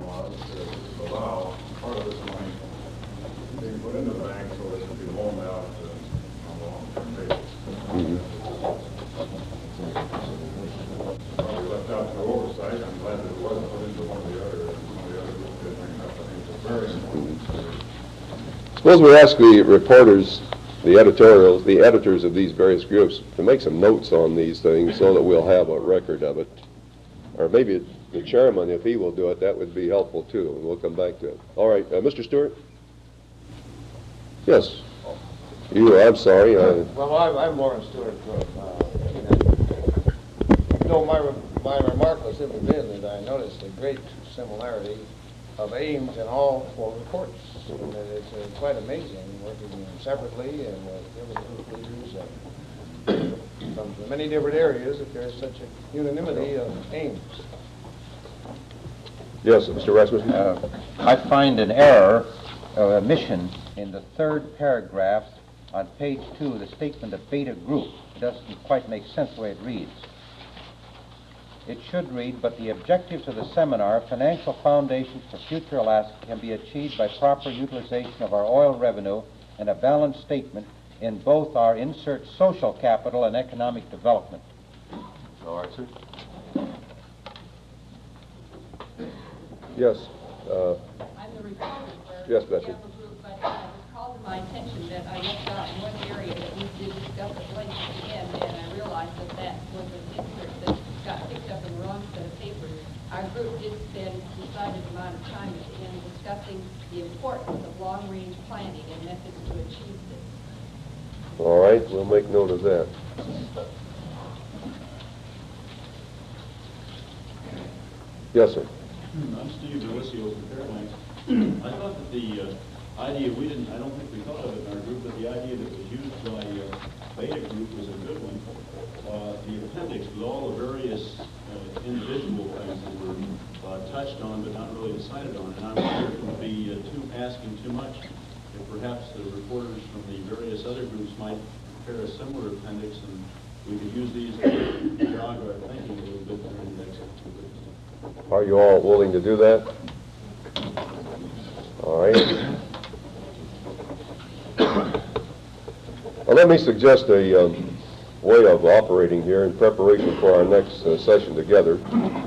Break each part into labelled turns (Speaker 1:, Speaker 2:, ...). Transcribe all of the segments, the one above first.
Speaker 1: was to allow part of this money being put into the bank so it could be loaned out on a long-term basis. Probably left out through oversight. I'm glad that it wasn't put into one of the other groups did bring it up. I think it's a very important.
Speaker 2: Suppose we ask the reporters, the editorials, the editors of these various groups to make some notes on these things so that we'll have a record of it. Or maybe the chairman, if he will do it, that would be helpful too, and we'll come back to it. All right, Mr. Stewart? Yes. I'm sorry.
Speaker 3: Well, I'm Lawrence Stewart. My remark was simply been that I noticed a great similarity of aims in all four reports. And that it's quite amazing working separately and with different group leaders from many different areas that there's such a unanimity of aims.
Speaker 2: Yes, Mr. Rasmussen?
Speaker 4: I find an error or omission in the third paragraph on page 2, the statement of beta group. It doesn't quite make sense the way it reads. It should read, but the objectives of the seminar, financial foundations for future Alaska, can be achieved by proper utilization of our oil revenue and a balanced statement in both our insert social capital and economic development.
Speaker 2: All right, sir. Yes.
Speaker 5: I'm the reporter for
Speaker 2: yes,
Speaker 5: the
Speaker 2: Betsy.
Speaker 5: Capital Group, but it was called to my attention that I left out one area that we did discuss at length at the end, and I realized that that was an insert that got picked up in the wrong set of papers. Our group did spend a decided amount of time at the end discussing the importance of long-range planning and methods to achieve this.
Speaker 2: All right, we'll make note of that. Yes, sir.
Speaker 6: I'm Steve Delisio from Fairbanks. I thought that the idea I don't think we thought of it in our group, but the idea that was used by Beta Group was a good one. The appendix with all the various individual things that were touched on but not really decided on, and I wonder if it would be asking too much, if perhaps the reporters from the various other groups might prepare a similar appendix and we could use these to jog our thinking a little bit during the next 2 weeks.
Speaker 2: Are you all willing to do that? All right. Well, let me suggest a way of operating here in preparation for our next session together.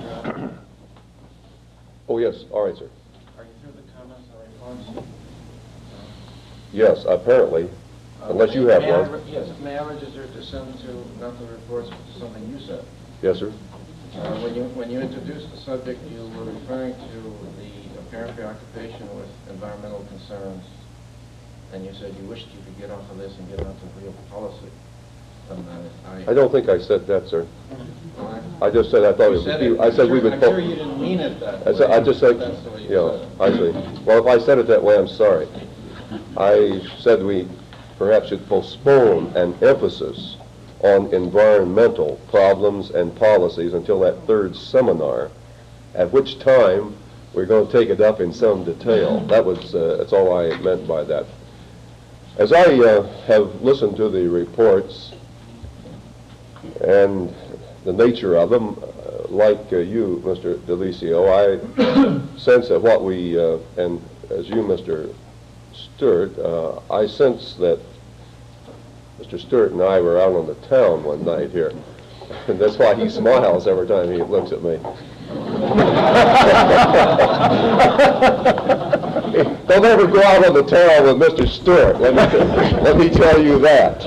Speaker 2: Oh, yes. All right, sir.
Speaker 3: Are you through the comments and reports?
Speaker 2: Yes, apparently, unless you have one.
Speaker 3: Yes, may I register to send to, not the reports, but to something you said?
Speaker 2: Yes, sir.
Speaker 3: When you introduced the subject, you were referring to the apparent preoccupation with environmental concerns, and you said you wished you could get off of this and get on to real policy.
Speaker 2: I don't think I said that, sir. I just said I thought it would be. I said we would.
Speaker 3: I'm sure you didn't mean it that way.
Speaker 2: I just said,
Speaker 3: That's the way you
Speaker 2: yeah,
Speaker 3: said it.
Speaker 2: I see. Well, if I said it that way, I'm sorry. I said we perhaps should postpone an emphasis on environmental problems and policies until that third seminar, at which time we're going to take it up in some detail. That's all I meant by that. As I have listened to the reports and the nature of them, like you, Mr. Delisio, I sense that what we, and as you, Mr. Stewart, I sense that Mr. Stewart and I were out on the town one night here, and that's why he smiles every time he looks at me. Don't ever go out on the town with Mr. Stewart. Let me tell you that.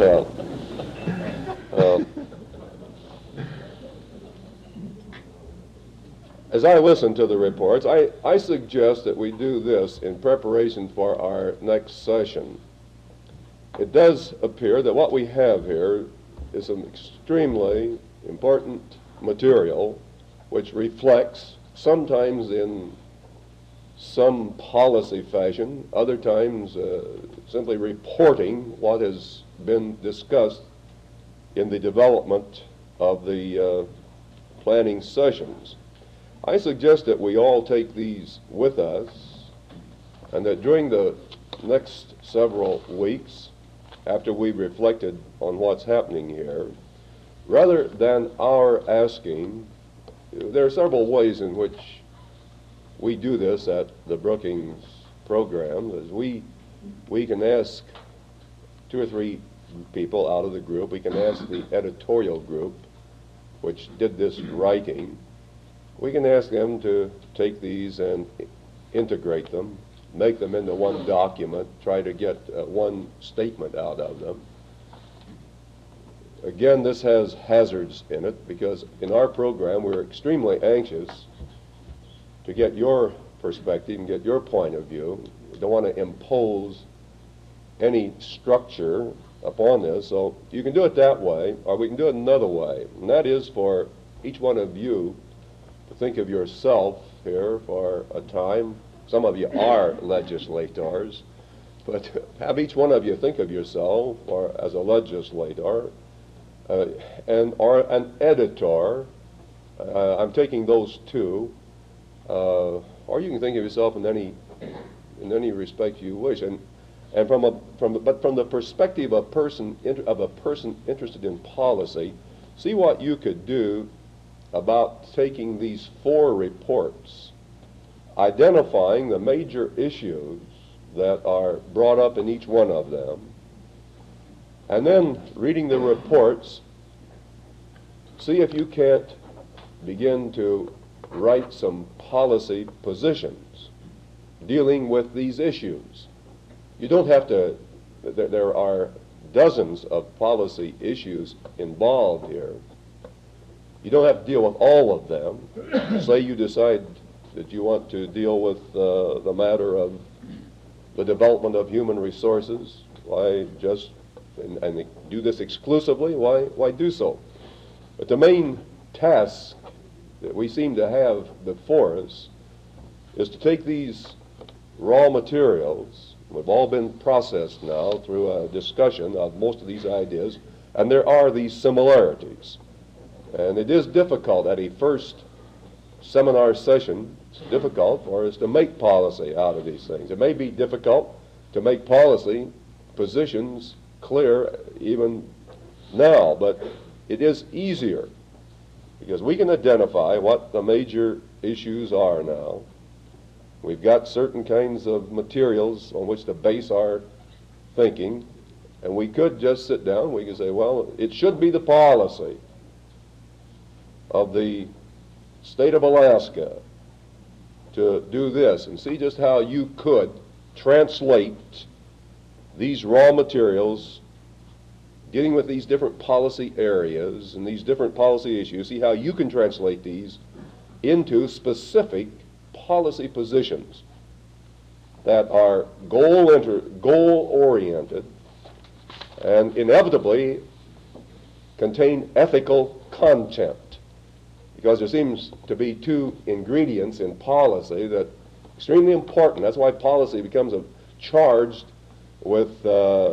Speaker 2: As I listen to the reports, I suggest that we do this in preparation for our next session. It does appear that what we have here is some extremely important material which reflects, sometimes in some policy fashion, other times simply reporting what has been discussed in the development of the planning sessions. I suggest that we all take these with us, and that during the next several weeks, after we've reflected on what's happening here, rather than our asking, there are several ways in which we do this at the Brookings program, is we can ask 2 or 3 people out of the group. We can ask the editorial group, which did this writing. We can ask them to take these and integrate them, make them into one document, try to get one statement out of them. Again, this has hazards in it because in our program we're extremely anxious to get your perspective and get your point of view. We don't want to impose any structure upon this, so you can do it that way, or we can do it another way, and that is for each one of you to think of yourself here for a time. Some of you are legislators, but have each one of you think of yourself or as a legislator or an editor. I'm taking those two, or you can think of yourself in any respect you wish, and from the perspective of a person interested in policy, see what you could do about taking these 4 reports, identifying the major issues that are brought up in each one of them, and then reading the reports, see if you can't begin to write some policy positions dealing with these issues. You don't have to, there are dozens of policy issues involved here. You don't have to deal with all of them. Say you decide that you want to deal with the matter of the development of human resources. Why just, and do this exclusively, why do so? But the main task that we seem to have before us is to take these raw materials. We've all been processed now through a discussion of most of these ideas, and there are these similarities. And it is difficult at a first seminar session, it's difficult for us to make policy out of these things. It may be difficult to make policy positions clear even now, but it is easier because we can identify what the major issues are now. We've got certain kinds of materials on which to base our thinking, and we could just sit down, we could say, well, it should be the policy of the state of Alaska to do this, and see just how you could translate these raw materials dealing with these different policy areas and these different policy issues, see how you can translate these into specific policy positions that are goal-oriented and inevitably contain ethical content. Because there seems to be 2 ingredients in policy that are extremely important. That's why policy becomes charged with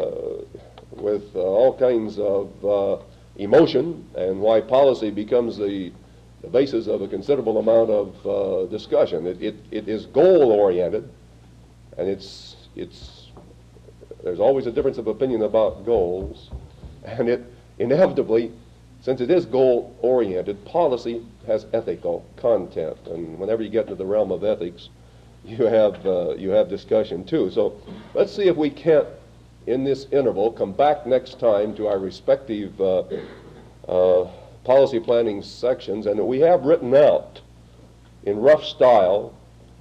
Speaker 2: all kinds of emotion, and why policy becomes the basis of a considerable amount of discussion. It is goal-oriented, and there's always a difference of opinion about goals, and it inevitably, since it is goal-oriented, policy has ethical content, and whenever you get into the realm of ethics, you have discussion too. So let's see if we can't, in this interval, come back next time to our respective policy planning sections, and we have written out in rough style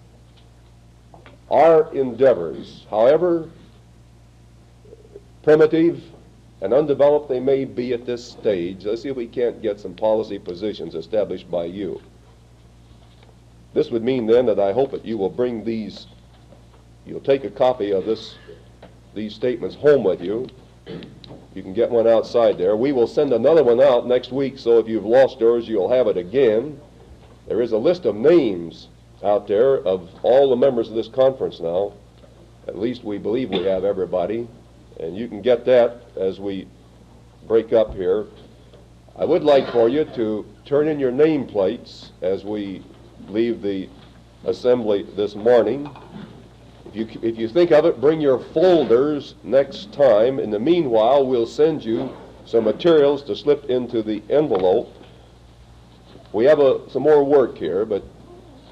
Speaker 2: our endeavors, however primitive and undeveloped they may be at this stage. Let's see if we can't get some policy positions established by you. This would mean then that I hope that you will bring these, you'll take a copy of these statements home with you. You can get one outside there. We will send another one out next week, so if you've lost yours, you'll have it again. There is a list of names out there of all the members of this conference now. At least we believe we have everybody. And you can get that as we break up here. I would like for you to turn in your nameplates as we leave the assembly this morning. If you think of it, bring your folders next time. In the meanwhile, we'll send you some materials to slip into the envelope. We have some more work here, but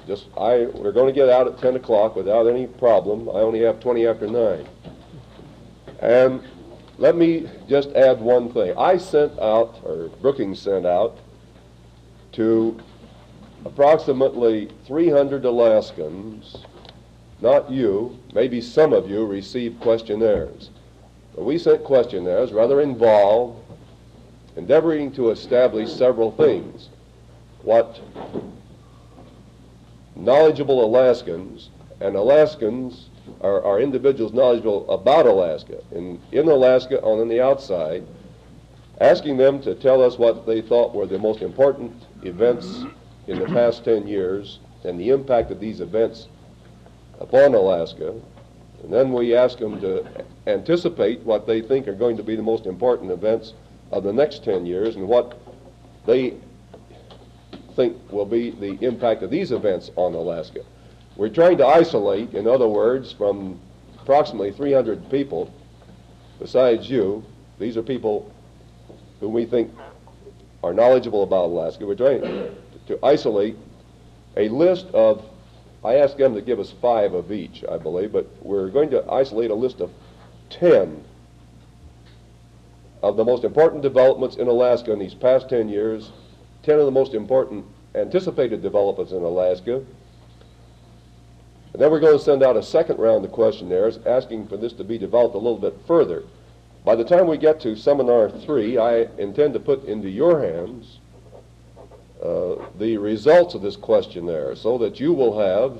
Speaker 2: We're going to get out at 10 o'clock without any problem. I only have 20 after 9. And let me just add one thing. I sent out, or Brookings sent out, to approximately 300 Alaskans, not you, maybe some of you received questionnaires. But we sent questionnaires rather involved, endeavoring to establish several things. What knowledgeable Alaskans, and Alaskans are individuals knowledgeable about Alaska, in Alaska on the outside, asking them to tell us what they thought were the most important events in the past 10 years and the impact of these events upon Alaska. And then we ask them to anticipate what they think are going to be the most important events of the next 10 years and what they think will be the impact of these events on Alaska. We're trying to isolate, in other words, from approximately 300 people, besides you, these are people whom we think are knowledgeable about Alaska. We're trying to isolate a list of, I asked them to give us 5 of each, I believe, but we're going to isolate a list of 10 of the most important developments in Alaska in these past 10 years, 10 of the most important anticipated developments in Alaska. And then we're going to send out a second round of questionnaires asking for this to be developed a little bit further. By the time we get to Seminar 3, I intend to put into your hands the results of this questionnaire so that you will have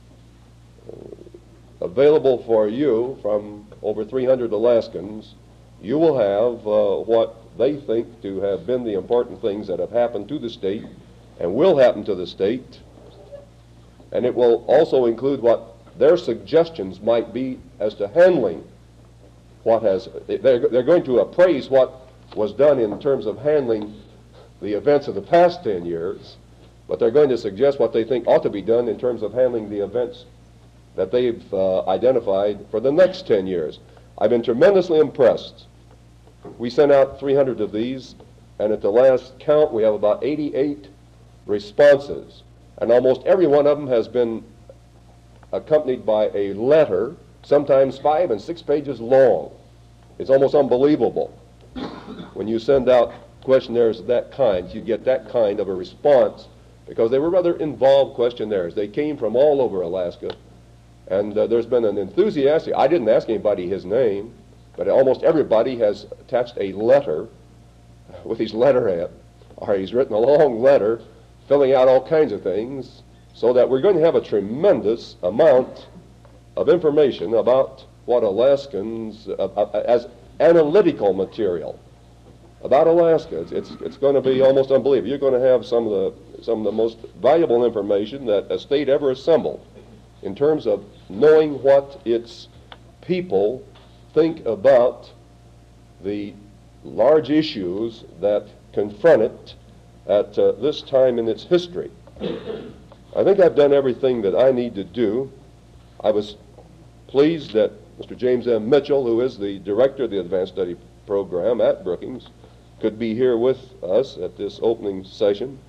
Speaker 2: available for you from over 300 Alaskans, you will have what they think to have been the important things that have happened to the state and will happen to the state. And it will also include what their suggestions might be as to handling what has, they're going to appraise what was done in terms of handling the events of the past 10 years, but they're going to suggest what they think ought to be done in terms of handling the events that they've identified for the next 10 years. I've been tremendously impressed. We sent out 300 of these, and at the last count we have about 88 responses. And almost every one of them has been accompanied by a letter, sometimes 5 and 6 pages long. It's almost unbelievable. When you send out questionnaires of that kind, you get that kind of a response, because they were rather involved questionnaires. They came from all over Alaska, and there's been an enthusiastic, I didn't ask anybody his name, but almost everybody has attached a letter with his letterhead, or he's written a long letter filling out all kinds of things, so that we're going to have a tremendous amount of information about what Alaskans, as analytical material about Alaska. It's going to be almost unbelievable. You're going to have some of the most valuable information that a state ever assembled in terms of knowing what its people think about the large issues that confront it at this time in its history. I think I've done everything that I need to do. I was pleased that Mr. James M. Mitchell, who is the director of the Advanced Study Program at Brookings, could be here with us at this opening session.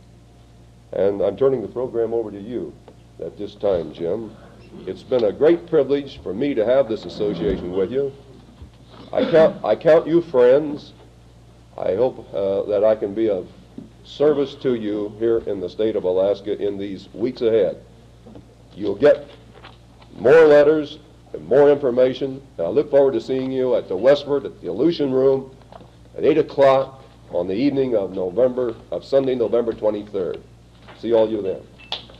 Speaker 2: And I'm turning the program over to you at this time, Jim. It's been a great privilege for me to have this association with you. I count you friends. I hope that I can be of service to you here in the state of Alaska in these weeks ahead. You'll get more letters and more information. And I look forward to seeing you at the Westford at the Aleutian Room at 8 o'clock on the evening of Sunday, November 23rd. See all you then.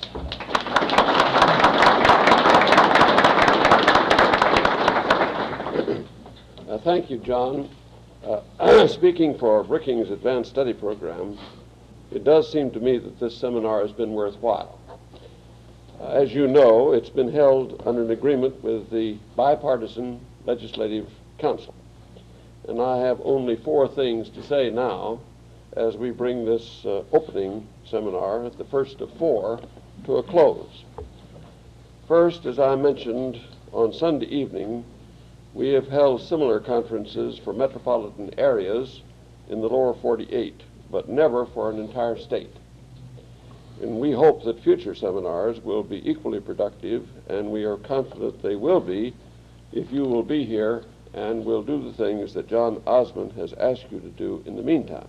Speaker 7: Thank you, John. Speaking for Brookings Advanced Study Program, it does seem to me that this seminar has been worthwhile. As you know, it's been held under an agreement with the Bipartisan Legislative Council. And I have only 4 things to say now as we bring this opening seminar, the first of 4, to a close. First, as I mentioned on Sunday evening, we have held similar conferences for metropolitan areas in the lower 48, but never for an entire state. And we hope that future seminars will be equally productive, and we are confident they will be if you will be here and will do the things that John Osmond has asked you to do in the meantime.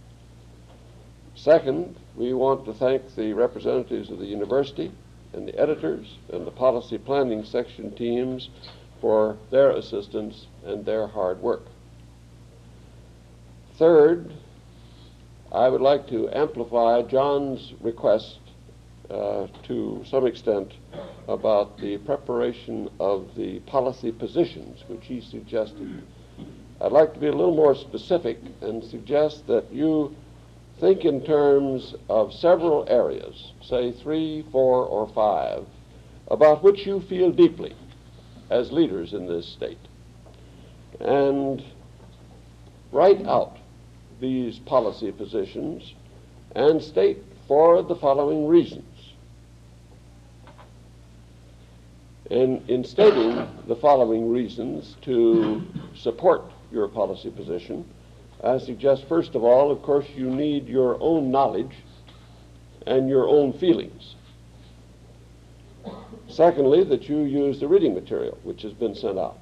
Speaker 7: Second, we want to thank the representatives of the university and the editors and the policy planning section teams for their assistance and their hard work. Third, I would like to amplify John's request to some extent about the preparation of the policy positions which he suggested. I'd like to be a little more specific and suggest that you think in terms of several areas, say 3, 4, or 5, about which you feel deeply as leaders in this state, and write out these policy positions and state for the following reasons. And in stating the following reasons to support your policy position, I suggest, first of all, of course, you need your own knowledge and your own feelings. Secondly, that you use the reading material which has been sent out.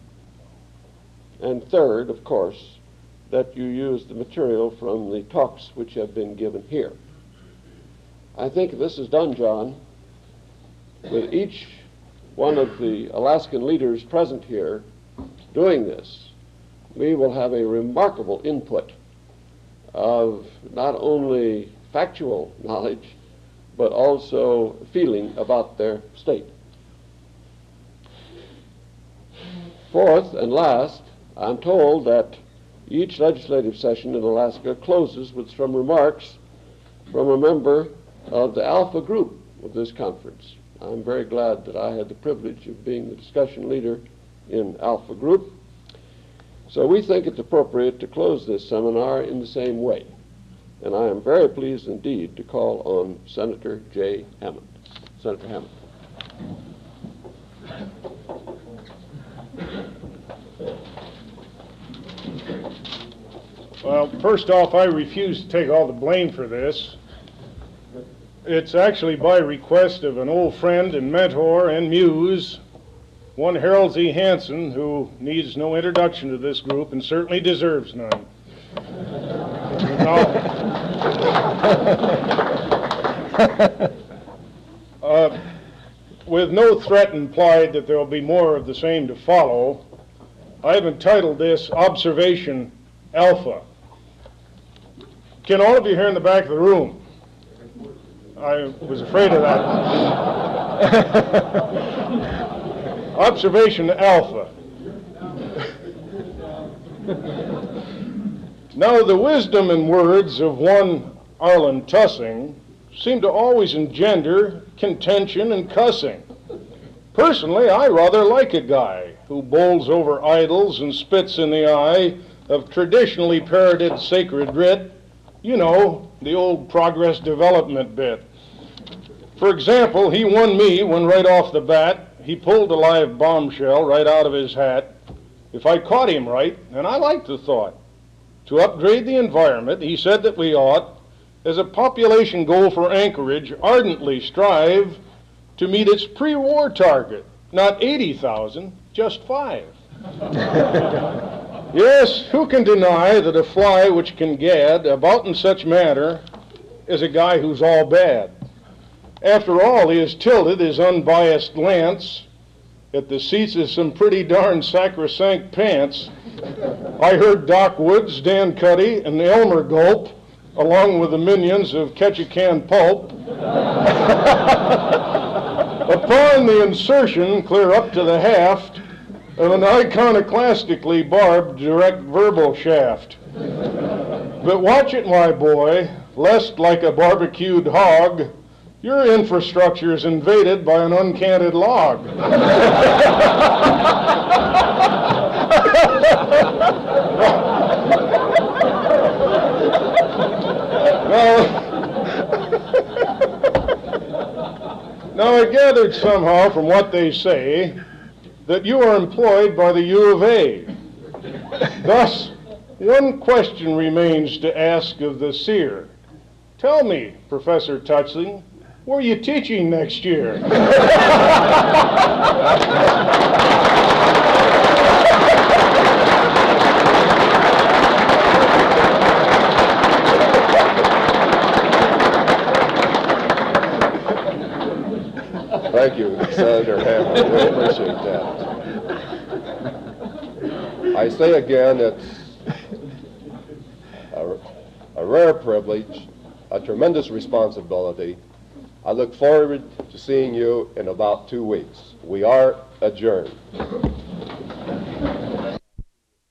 Speaker 7: And third, of course, that you use the material from the talks which have been given here. I think if this is done, John, with each one of the Alaskan leaders present here doing this, we will have a remarkable input of not only factual knowledge, but also feeling about their state. Fourth and last, I'm told that each legislative session in Alaska closes with some remarks from a member of the Alpha group of this conference. I'm very glad that I had the privilege of being the discussion leader in Alpha group. So we think it's appropriate to close this seminar in the same way. And I am very pleased indeed to call on Senator Jay Hammond. Senator Hammond.
Speaker 1: Well, first off, I refuse to take all the blame for this. It's actually by request of an old friend and mentor and muse, one Harold Z. Hansen, who needs no introduction to this group and certainly deserves none. With no threat implied that there will be more of the same to follow, I've entitled this Observation Alpha. Can all of you here in the back of the room? I was afraid of that. Observation Alpha. Now, the wisdom and words of one Arlen Tussing seem to always engender contention and cussing. Personally, I rather like a guy who bowls over idols and spits in the eye of traditionally parroted sacred writ. You know, the old progress development bit. For example, he won me when right off the bat he pulled a live bombshell right out of his hat. If I caught him right, and I liked the thought, to upgrade the environment, he said that we ought, as a population goal for Anchorage, ardently strive to meet its pre-war target, not 80,000, just 5. Yes, who can deny that a fly which can gad about in such manner is a guy who's all bad? After all, he has tilted his unbiased lance at the seats of some pretty darn sacrosanct pants. I heard Doc Woods, Dan Cuddy, and Elmer Gulp, along with the minions of Ketchikan Pulp, upon the insertion clear up to the haft of an iconoclastically barbed direct verbal shaft. But watch it, my boy, lest like a barbecued hog, your infrastructure is invaded by an uncanted log. Now, I gathered somehow from what they say that you are employed by the U of A. Thus, one question remains to ask of the seer. Tell me, Professor Touching, where are you teaching next year?
Speaker 2: Thank you, Senator Hammond. We appreciate that. I say again, it's a rare privilege, a tremendous responsibility. I look forward to seeing you in about 2 weeks. We are adjourned.